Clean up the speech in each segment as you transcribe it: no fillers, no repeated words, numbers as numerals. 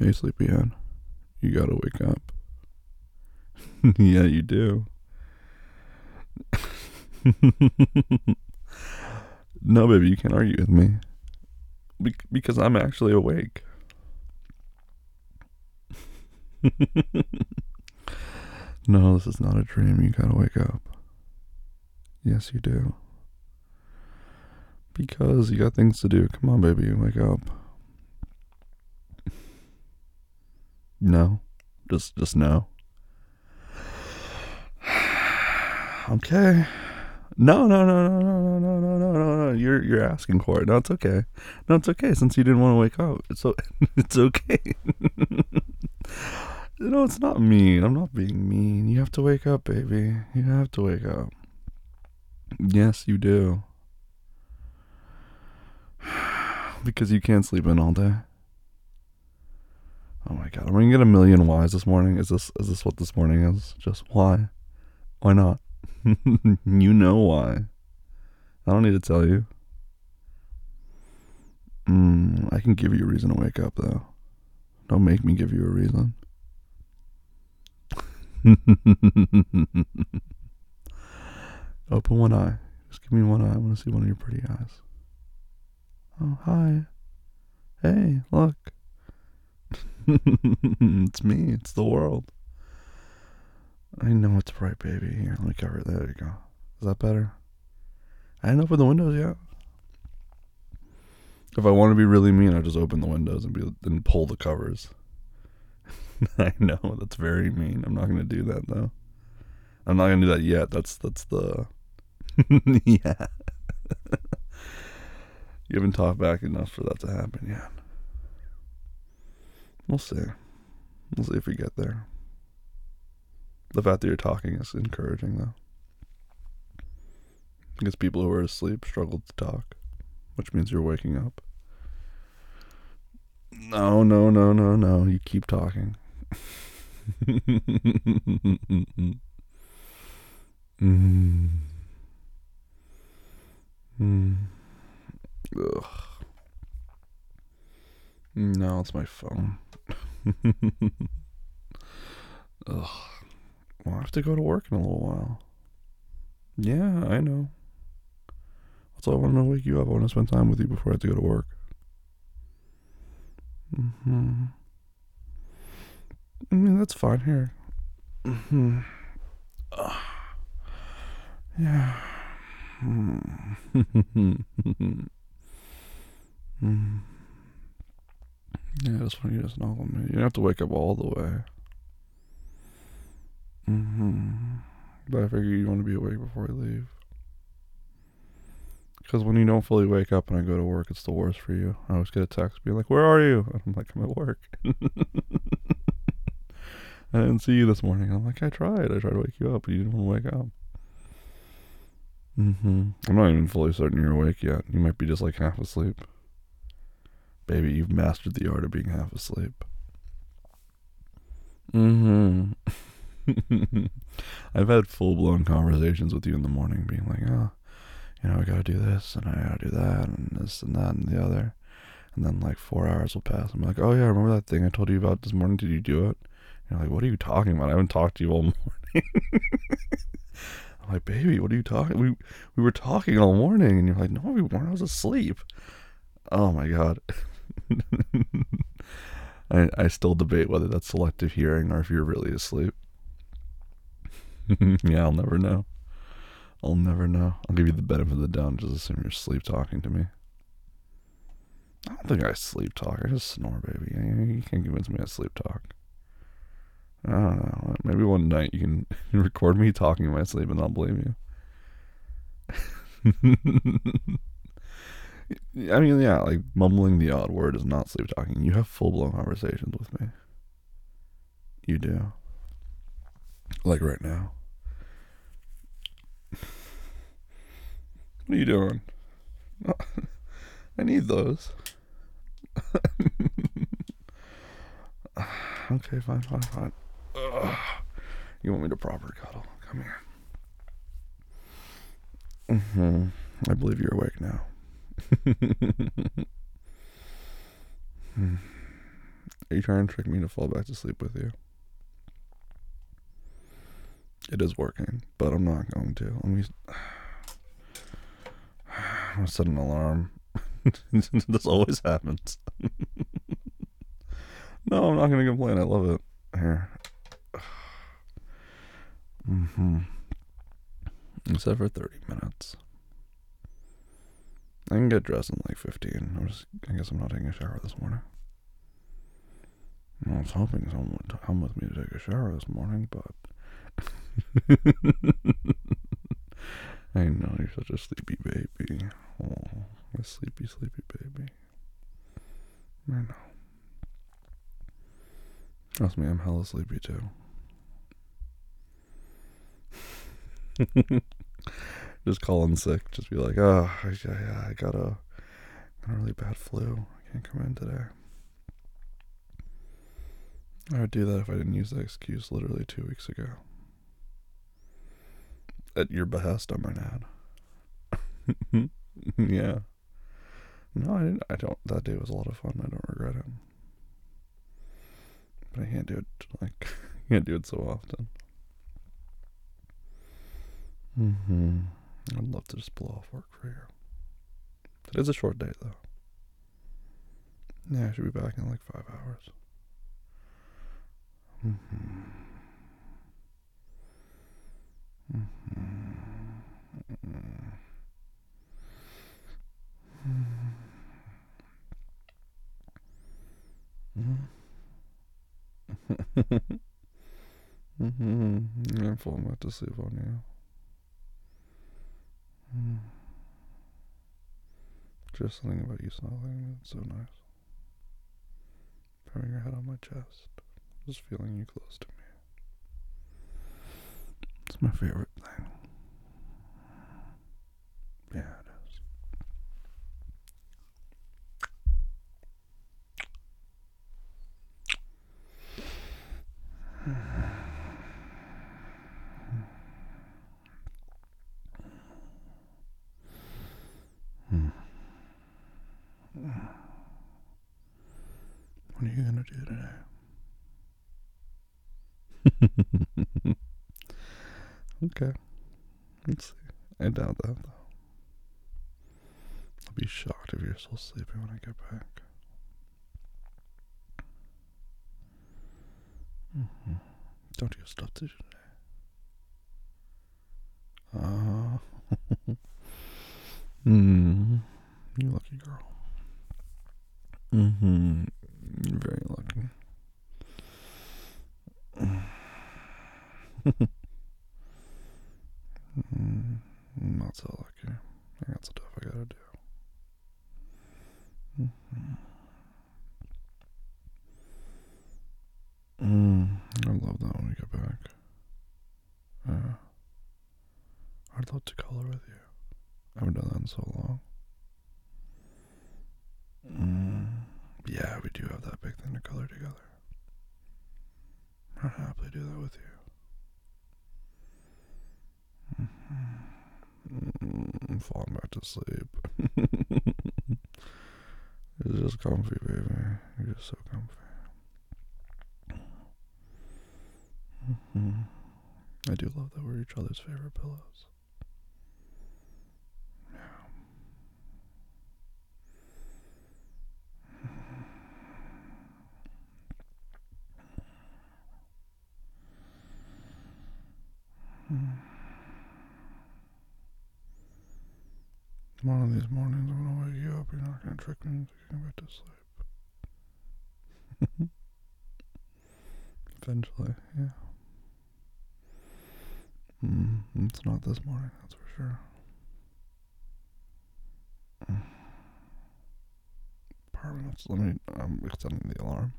Hey, sleepyhead, you gotta wake up. Yeah, you do. No, baby, you can't argue with me. Because I'm actually awake. No, this is not a dream. You gotta wake up. Yes, you do. Because you got things to do. Come on, baby, wake up. No. Just no. Okay. No, no, no, no, no, no, no, no, no, no, no. You're asking for it. No, it's okay. No, it's okay. Since you didn't want to wake up, it's okay. No, it's not mean. I'm not being mean. You have to wake up, baby. You have to wake up. Yes, you do. Because you can't sleep in all day. Oh my god, I'm gonna get a million whys this morning. Is this what this morning is? Just why? Why not? You know why. I don't need to tell you. I can give you a reason to wake up though. Don't make me give you a reason. Open one eye. Just give me one eye. I want to see one of your pretty eyes. Oh, hi. Hey, look. It's me. It's the world. I know it's bright, baby. Here, let me cover it. There you go. Is that better? I didn't open the windows yet. If I want to be really mean, I just open the windows and pull the covers. I know that's very mean. I'm not gonna do that though. I'm not gonna do that yet. That's the yeah. You haven't talked back enough for that to happen yet. We'll see. We'll see if we get there. The fact that you're talking is encouraging though. Because people who are asleep struggle to talk, which means you're waking up. No, no, no, no, no. You keep talking. mm. Mm. Ugh. No, it's my phone. Ugh. Well, I have to go to work in a little while. Yeah, I know. That's why I want to wake you up. I want to spend time with you before I have to go to work. I mean, that's fine. Here. Yeah. Yeah, I just want you to snuggle me. You don't have to wake up all the way. But I figure you want to be awake before I leave. Because when you don't fully wake up and I go to work, it's the worst for you. I always get a text being like, "Where are you?" And I'm like, "I'm at work." I didn't see you this morning. I'm like, I tried to wake you up, but you didn't want to wake up. I'm not even fully certain you're awake yet. You might be just like half asleep. Baby, you've mastered the art of being half asleep. I've had full blown conversations with you in the morning, being like, "Oh, I gotta do this and I gotta do that and this and that and the other." And then like 4 hours will pass. I'm like, "Oh yeah, remember that thing I told you about this morning? Did you do it?" And you're like, "What are you talking about? I haven't talked to you all morning." I'm like, "Baby, what are you talking? We were talking all morning." And you're like, "No, we weren't. I was asleep." Oh my god. I still debate whether that's selective hearing or if you're really asleep. Yeah, I'll never know. I'll never know. I'll give you the benefit of the doubt and just assume you're sleep talking to me. I don't think I sleep talk. I just snore, baby. You can't convince me I sleep talk. I don't know. Maybe one night you can record me talking in my sleep and I'll believe you. I mean, yeah, like mumbling the odd word is not sleep talking. You have full blown conversations with me. You do. Like right now. What are you doing? I need those. Okay, fine, fine, fine. Ugh. You want me to proper cuddle? Come here. I believe you're awake now. Are you trying to trick me to fall back to sleep with you? It is working, but I'm not going to. I'm gonna set an alarm. This always happens. No, I'm not gonna complain. I love it. Here. Except for 30 minutes. I can get dressed in like 15. I guess I'm not taking a shower this morning. I was hoping someone would come with me to take a shower this morning, but I know you're such a sleepy baby. Oh, a sleepy, sleepy baby. I know. Trust me, I'm hella sleepy too. Just call in sick. Just be like, oh, I got a really bad flu. I can't come in today. I would do that if I didn't use that excuse literally 2 weeks ago. At your behest, I might add. Yeah. No, I didn't. I don't. That day was a lot of fun. I don't regret it. But I can't do it. Can't do it so often. I'd love to just blow off work for you. It is a short day, though. Yeah, I should be back in like 5 hours. I'm falling back to sleep on you. Just thinking about you snuggling, it's so nice. Putting your head on my chest, just feeling you close to me. It's my favorite thing. Yeah, it is. What are you gonna do today? Okay. Let's see. I doubt that, though. I'll be shocked if you're still sleeping when I get back. Don't you have stuff to do today? You lucky girl. You're very lucky. Not so lucky. I got stuff I gotta do. I love that when we get back. I'd love to color with you. I haven't done that in so long. Yeah, we do have that big thing to color together. I'd happily do that with you. I'm falling back to sleep. It's just comfy, baby. You're just so comfy. I do love that we're each other's favorite pillows. One of these mornings I'm gonna wake you up. You're not gonna trick me into getting back to sleep. Eventually, yeah. It's not this morning, that's for sure. Pardon me, I'm extending the alarm.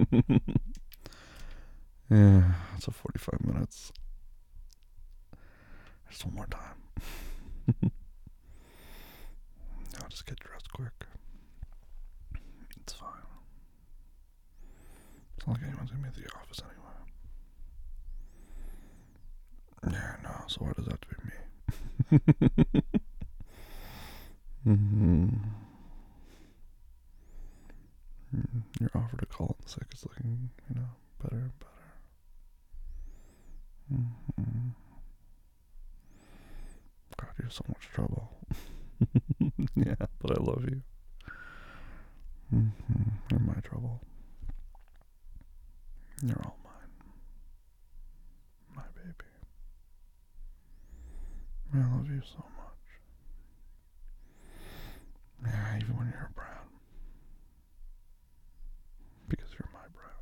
Yeah, it's a 45 minutes. Just one more time. I'll just get dressed quick. It's fine. It's not like anyone's gonna be at the office anyway. Yeah, no, so why does that have to be me? Your offer to call in sick is looking, better and better. Mm-hmm. God, you're so much trouble. Yeah, but I love you. Mm-hmm. You're my trouble. You're all mine. My baby. I love you so much. Yeah, even when you're brown. Because you're my brown.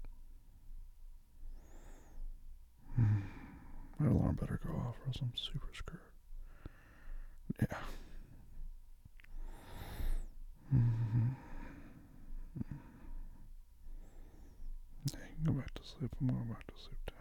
My alarm better go off or else I'm super screwed. Yeah. Mm-hmm. Yeah, you can go back to sleep. I'm going back to sleep too.